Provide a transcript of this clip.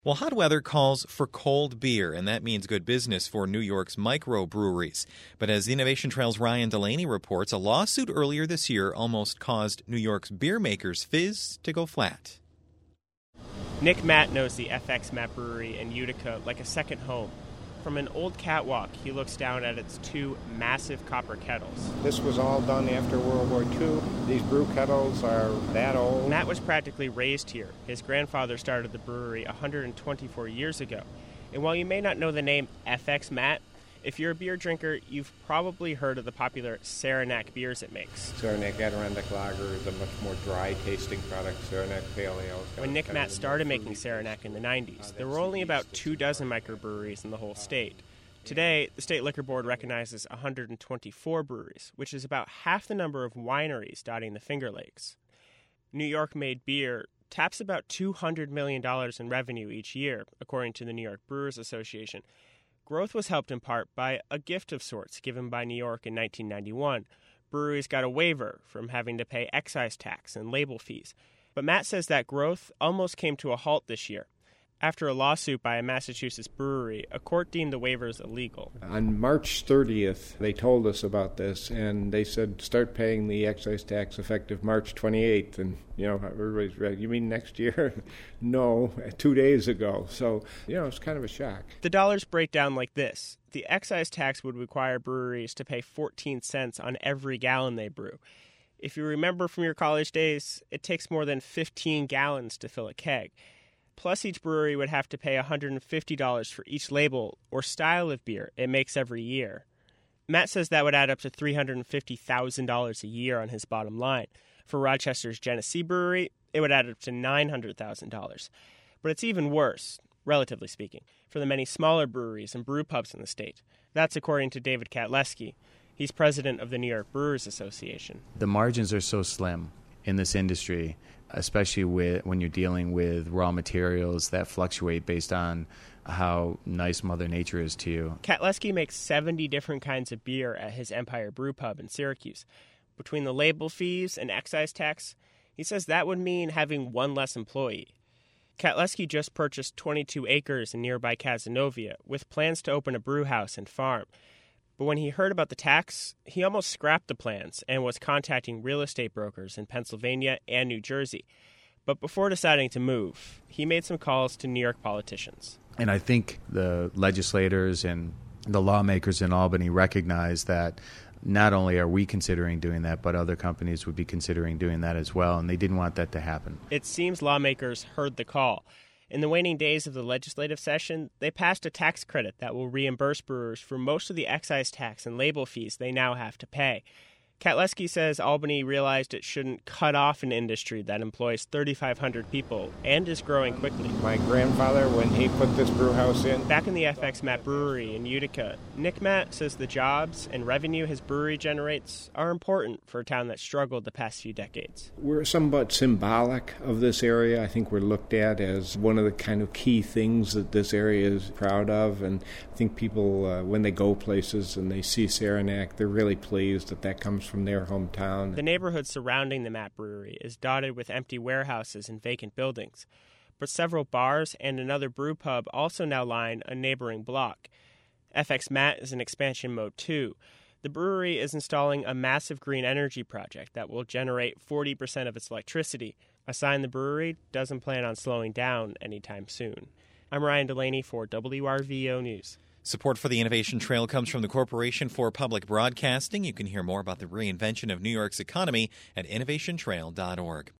Well, hot weather calls for cold beer, and that means good business for New York's microbreweries. But as the Innovation Trail's Ryan Delaney reports, a lawsuit earlier this year almost caused New York's beer makers' fizz to go flat. Nick Matt knows the FX Matt Brewery in Utica like a second home. From an old catwalk, he looks down at its two massive copper kettles. This was all done after World War II. These brew kettles are that old. Matt was practically raised here. His grandfather started the brewery 124 years ago. And while you may not know the name FX Matt, if you're a beer drinker, you've probably heard of the popular Saranac beers it makes. Saranac Adirondack Lager is a much more dry-tasting product. Saranac Pale Ale. When Nick Matt started making Saranac in the 90s, there were only about 24 microbreweries in the whole state. Today, the State Liquor Board recognizes 124 breweries, which is about half the number of wineries dotting the Finger Lakes. New York-made beer taps about $200 million in revenue each year, according to the New York Brewers Association. Growth was helped in part by a gift of sorts given by New York in 1991. Breweries got a waiver from having to pay excise tax and label fees. But Matt says that growth almost came to a halt this year. After a lawsuit by a Massachusetts brewery, a court deemed the waivers illegal. On March 30th, they told us about this, and they said start paying the excise tax effective March 28th. And, everybody's ready. You mean next year? No, 2 days ago. So, it's kind of a shock. The dollars break down like this. The excise tax would require breweries to pay 14 cents on every gallon they brew. If you remember from your college days, it takes more than 15 gallons to fill a keg. Plus, each brewery would have to pay $150 for each label or style of beer it makes every year. Matt says that would add up to $350,000 a year on his bottom line. For Rochester's Genesee Brewery, it would add up to $900,000. But it's even worse, relatively speaking, for the many smaller breweries and brew pubs in the state. That's according to David Katlesky. He's president of the New York Brewers Association. The margins are so slim in this industry, especially when you're dealing with raw materials that fluctuate based on how nice Mother Nature is to you. Katlesky makes 70 different kinds of beer at his Empire Brew Pub in Syracuse. Between the label fees and excise tax, he says that would mean having one less employee. Katlesky just purchased 22 acres in nearby Cazenovia with plans to open a brew house and farm. But when he heard about the tax, he almost scrapped the plans and was contacting real estate brokers in Pennsylvania and New Jersey. But before deciding to move, he made some calls to New York politicians. And I think the legislators and the lawmakers in Albany recognize that not only are we considering doing that, but other companies would be considering doing that as well, and they didn't want that to happen. It seems lawmakers heard the call. In the waning days of the legislative session, they passed a tax credit that will reimburse brewers for most of the excise tax and label fees they now have to pay. Katlesky says Albany realized it shouldn't cut off an industry that employs 3,500 people and is growing quickly. My grandfather, when he put this brew house in... Back in the FX Matt Brewery in Utica, Nick Matt says the jobs and revenue his brewery generates are important for a town that struggled the past few decades. We're somewhat symbolic of this area. I think we're looked at as one of the kind of key things that this area is proud of. And I think people, when they go places and they see Saranac, they're really pleased that comes from their hometown. The neighborhood surrounding the Matt Brewery is dotted with empty warehouses and vacant buildings, but several bars and another brew pub also now line a neighboring block. FX Matt is in expansion mode too. The brewery is installing a massive green energy project that will generate 40% of its electricity, a sign the brewery doesn't plan on slowing down anytime soon. I'm Ryan Delaney for WRVO News. Support for the Innovation Trail comes from the Corporation for Public Broadcasting. You can hear more about the reinvention of New York's economy at innovationtrail.org.